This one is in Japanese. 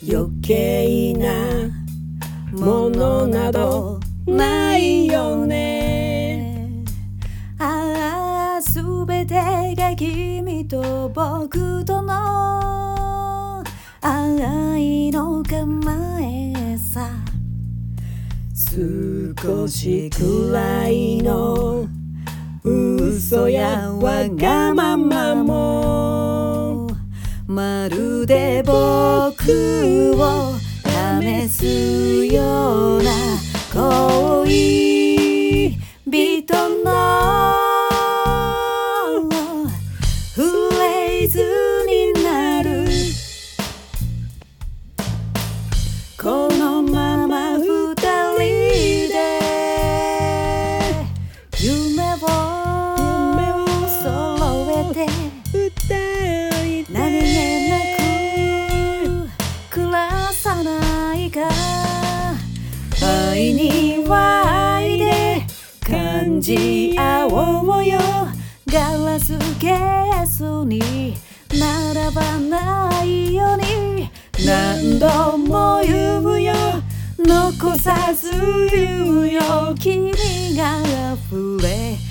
余計なものなどないよね。 ああ、すべてが君と僕との愛の構えさ。 少しくらいの嘘やわがままもまるで僕を試すような恋人のフレーズになる。このまま二人で夢を揃えて何気なく暮らさないか。愛には愛で感じ合おうよ。ガラスケースに並ばないように何度も言うよ。残さず言うよ。君が溢れ